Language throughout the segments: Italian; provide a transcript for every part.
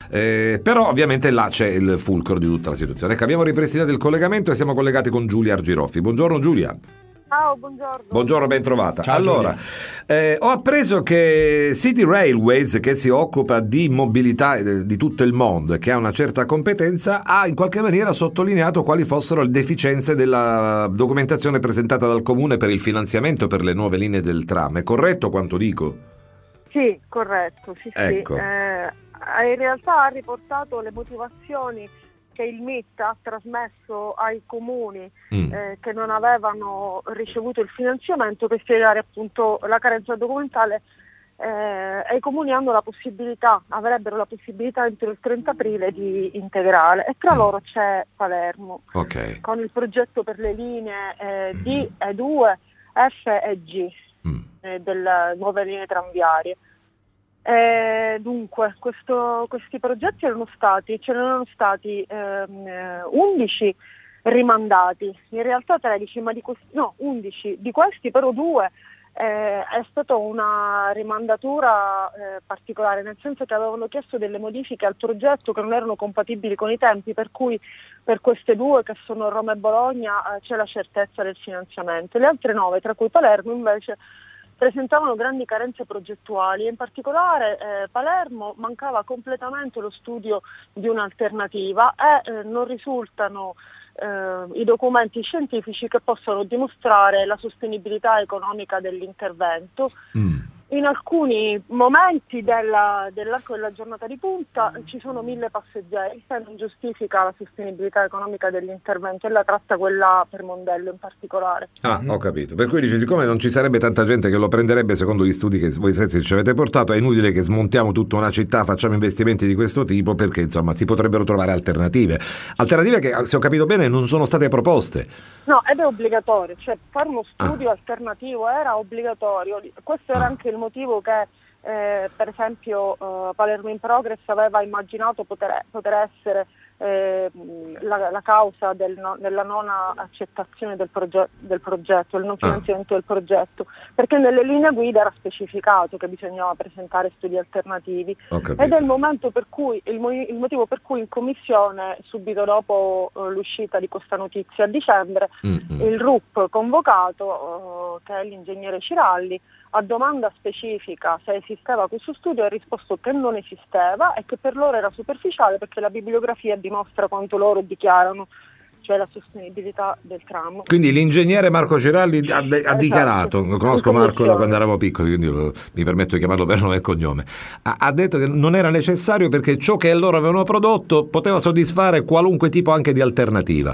Però ovviamente là c'è il fulcro di tutta la situazione. Ecco, abbiamo ripristinato il collegamento e siamo collegati con Giulia Argiroffi. Buongiorno Giulia. Ciao, buongiorno. Buongiorno, ben trovata. Ciao, allora, ho appreso che City Railways, che si occupa di mobilità di tutto il mondo e che ha una certa competenza, ha in qualche maniera sottolineato quali fossero le deficienze della documentazione presentata dal Comune per il finanziamento per le nuove linee del tram. È corretto quanto dico? Sì, corretto, sì, Ecco. sì. In realtà ha riportato le motivazioni che il MIT ha trasmesso ai comuni che non avevano ricevuto il finanziamento per spiegare appunto la carenza documentale, e i comuni avrebbero la possibilità entro il 30 aprile di integrare, e tra loro c'è Palermo, Ok. con il progetto per le linee D, E2, F e G delle nuove linee tranviarie. Dunque, questi progetti ce ne erano stati 11 rimandati, in realtà 13, 11, di questi però 2 è stata una rimandatura particolare, nel senso che avevano chiesto delle modifiche al progetto che non erano compatibili con i tempi, per cui per queste 2, che sono Roma e Bologna, c'è la certezza del finanziamento. Le altre 9, tra cui Palermo, invece presentavano grandi carenze progettuali, e in particolare Palermo mancava completamente lo studio di un'alternativa e non risultano i documenti scientifici che possano dimostrare la sostenibilità economica dell'intervento. In alcuni momenti dell'arco della giornata di punta ci sono 1000 passeggeri, se non giustifica la sostenibilità economica dell'intervento, e la tratta quella per Mondello in particolare. Ah, ho capito. Per cui dice, siccome non ci sarebbe tanta gente che lo prenderebbe, secondo gli studi che voi stessi ci avete portato, è inutile che smontiamo tutta una città, facciamo investimenti di questo tipo, perché insomma si potrebbero trovare alternative. Alternative che, se ho capito bene, non sono state proposte. No, ed è obbligatorio, cioè fare uno studio alternativo era obbligatorio. Questo era anche il motivo che per esempio Palermo in Progress aveva immaginato poter essere la causa della non accettazione del progetto, il non finanziamento del progetto, perché nelle linee guida era specificato che bisognava presentare studi alternativi, ed è il motivo per cui in commissione, subito dopo l'uscita di questa notizia a dicembre, il RUP convocato, che è l'ingegnere Ciralli, a domanda specifica se esisteva questo studio, ha risposto che non esisteva e che per loro era superficiale, perché la bibliografia dimostra quanto loro dichiarano, cioè la sostenibilità del tram. Quindi l'ingegnere Marco Ciralli ha dichiarato, conosco Marco da quando eravamo piccoli, quindi mi permetto di chiamarlo per nome e cognome, ha detto che non era necessario perché ciò che loro avevano prodotto poteva soddisfare qualunque tipo anche di alternativa.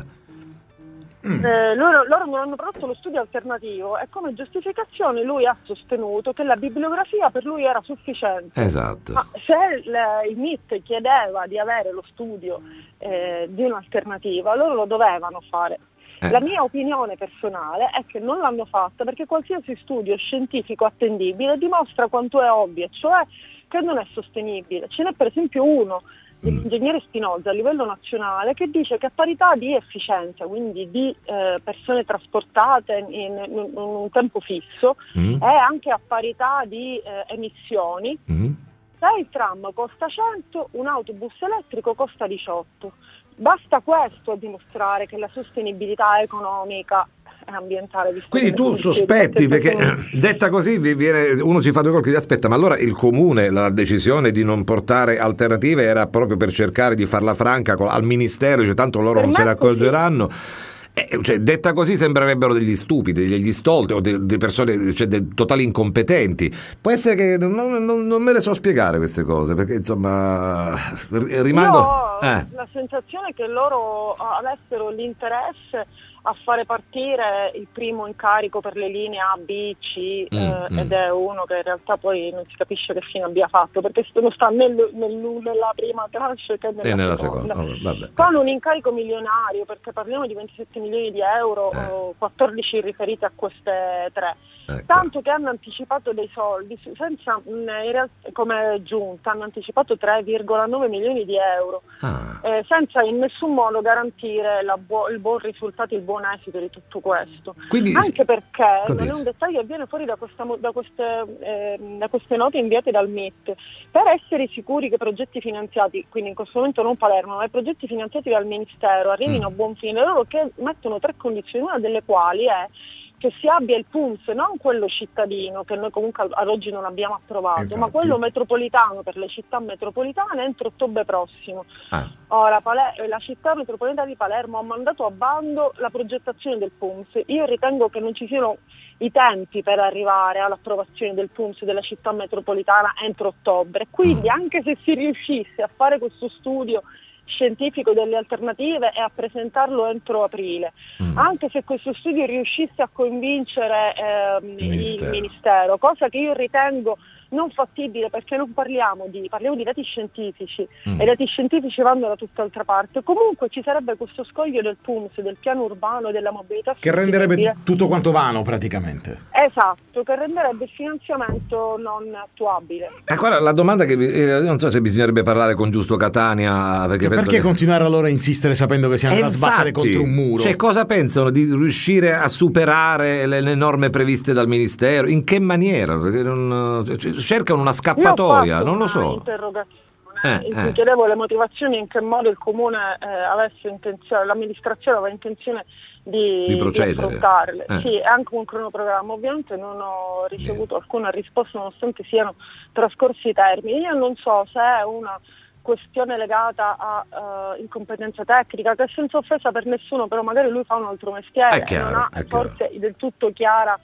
Loro non hanno prodotto lo studio alternativo, e come giustificazione lui ha sostenuto che la bibliografia per lui era sufficiente. Esatto. Ma se il MIT chiedeva di avere lo studio di un'alternativa, loro lo dovevano fare. La mia opinione personale è che non l'hanno fatta, perché qualsiasi studio scientifico attendibile dimostra quanto è ovvio, cioè che non è sostenibile. Ce n'è per esempio uno dell'ingegnere Spinoza a livello nazionale che dice che a parità di efficienza, quindi di persone trasportate in un tempo fisso, e anche a parità di emissioni, se il tram costa 100, un autobus elettrico costa 18. Basta questo a dimostrare che la sostenibilità economica e ambientale. Quindi tu sospetti, perché detta così uno si fa due colpi di aspetta, ma allora il comune, la decisione di non portare alternative era proprio per cercare di farla franca al ministero, cioè tanto loro non se ne accorgeranno. Cioè, detta così sembrerebbero degli stupidi, degli stolti o di persone, cioè, totali incompetenti. Può essere che non me le so spiegare queste cose, perché insomma rimango. Io ho la sensazione che loro avessero l'interesse a fare partire il primo incarico per le linee A, B, C, ed è uno che in realtà poi non si capisce che fine abbia fatto, perché non sta né nella prima tranche che nella seconda. Con un incarico milionario, perché parliamo di 27 milioni di euro, 14 riferiti a queste 3. Ecco. Tanto che hanno anticipato dei soldi, senza, in realtà, come giunta, hanno anticipato 3,9 milioni di euro, senza in nessun modo garantire il buon risultato, il buon esito di tutto questo. Quindi, anche perché continui. non è un dettaglio che viene fuori da queste note inviate dal MIT. Per essere sicuri che progetti finanziati, quindi in questo momento non Palermo, ma i progetti finanziati dal Ministero arrivino a buon fine, loro che mettono 3 condizioni, una delle quali è che si abbia il PUMS, non quello cittadino, che noi comunque ad oggi non abbiamo approvato, Infatti. ma quello metropolitano per le città metropolitane entro ottobre prossimo. Ora, la città metropolitana di Palermo ha mandato a bando la progettazione del PUMS. Io ritengo che non ci siano i tempi per arrivare all'approvazione del PUMS della città metropolitana entro ottobre. Quindi anche se si riuscisse a fare questo studio scientifico delle alternative e a presentarlo entro aprile, anche se questo studio riuscisse a convincere il Ministero, cosa che io ritengo non fattibile, perché non parliamo di dati scientifici e i dati scientifici vanno da tutt'altra parte. Comunque ci sarebbe questo scoglio del PUMS, del piano urbano, della mobilità che renderebbe tutto quanto vano praticamente. Esatto, che renderebbe il finanziamento non attuabile. Guarda, la domanda che non so se bisognerebbe parlare con Giusto Catania, perché continuare allora a insistere sapendo che si andrà a sbattere contro un muro? Cioè, cosa pensano di riuscire a superare le norme previste dal Ministero? In che maniera? Perché cercano una scappatoia, non lo so. In cui chiedevo le motivazioni, in che modo il comune avesse intenzione, l'amministrazione aveva intenzione di affrontarle. Sì, anche un cronoprogramma. Ovviamente non ho ricevuto alcuna risposta, nonostante siano trascorsi i termini. Io non so se è una questione legata a incompetenza tecnica, che è senza offesa per nessuno, però magari lui fa un altro mestiere e non ha forse del tutto chiara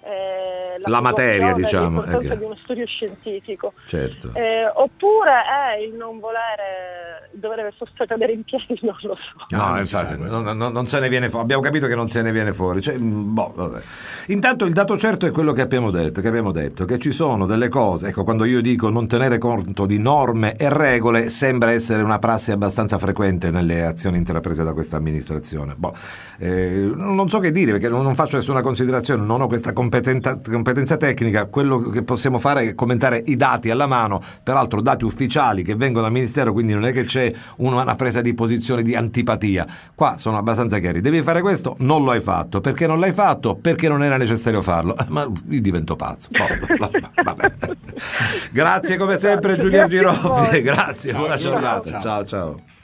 la materia, diciamo, l'importanza di uno studio scientifico. Certo. Oppure è il non volere, dover forse cadere in piedi, non lo so. No, infatti non se ne viene fuori. Abbiamo capito che non se ne viene fuori. Cioè, vabbè. Intanto il dato certo è quello che abbiamo detto, che ci sono delle cose. Ecco, quando io dico non tenere conto di norme e regole, sembra essere una prassi abbastanza frequente nelle azioni intraprese da questa amministrazione. Non so che dire, perché non faccio nessuna considerazione, non ho questa competenza tecnica. Quello che possiamo fare è commentare i dati alla mano, peraltro dati ufficiali che vengono dal Ministero, quindi non è che c'è una presa di posizione di antipatia. Qua sono abbastanza chiari: devi fare questo, non lo hai fatto. Perché non l'hai fatto? Perché non era necessario farlo. Ma io divento pazzo. Vabbè. Grazie come sempre Giulia Giroffi, grazie, buona giornata. Ciao.